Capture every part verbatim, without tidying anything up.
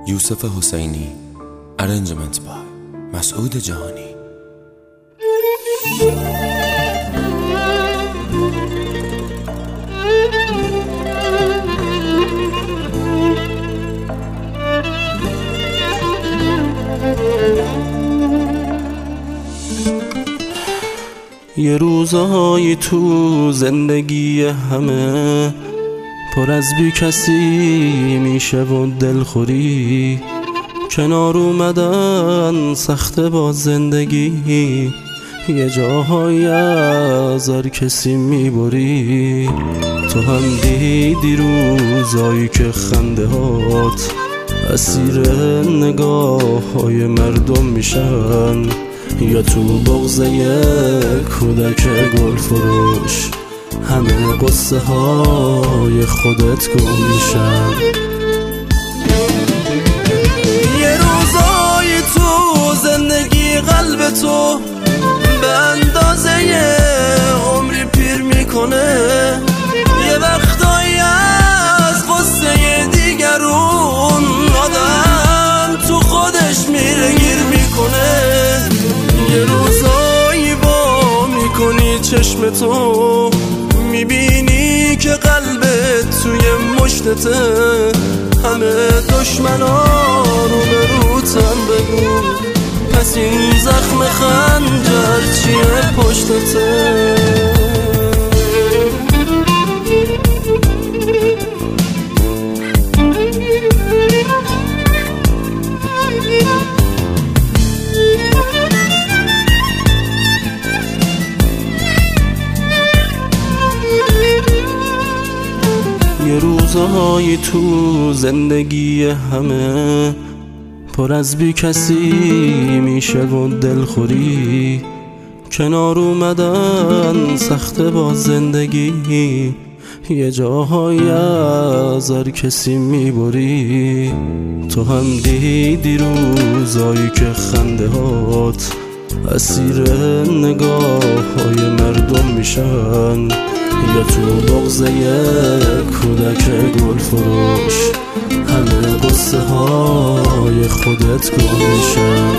یوسف حسینی. ارنجمنت بای مسعود جهانی. یه روزایی تو زندگی همه پر از بی کسی میشه و دلخوری، کنار اومدن سخته با زندگی، یه جاهایی از هر کسی میبری. تو هم دیدی روزایی که خنده هات اسیر نگاه های مردم میشن، یا تو بغضه کودک گل فروش همه قصه های خودت گم میشن. یه روزای تو زندگی قلب تو به اندازه عمری پیر میکنه، یه وقتایی از قصه دیگرون آدم تو خودش میره گیر میکنه. یه روزایی با میکنی چشم تو میبینی که قلبت توی مشتته، همه دشمنا رو به روتن بگو، پس این زخم خنجر چیه پشتته؟ یه روزهای تو زندگی همه پر از بی کسی میشه و دلخوری، کنار اومدن سخته با زندگی، یه جاهایی از هر کسی میبری. تو هم دیدی روزایی که خنده هات اسیر نگاه های مردم میشن، یا تو بغضه کودک گل فروش همه قصه های خودت گم میشن.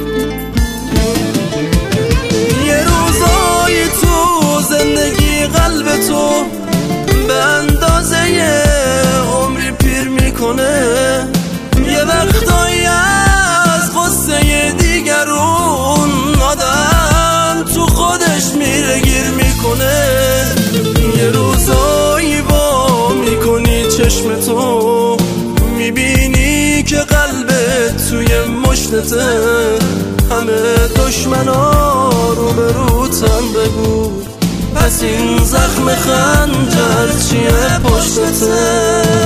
یه روزای تو زندگی قلب تو به اندازه عمری پیر میکنه، یه وقتایی از قصه دیگرون آدم تو خودش میره گیر میکنه. یه روزایی با میکنی چشم تو میبینی که قلبت توی مشتته، همه دشمنا رو به روتن بگو، پس این زخم خنجر چیه پشتته؟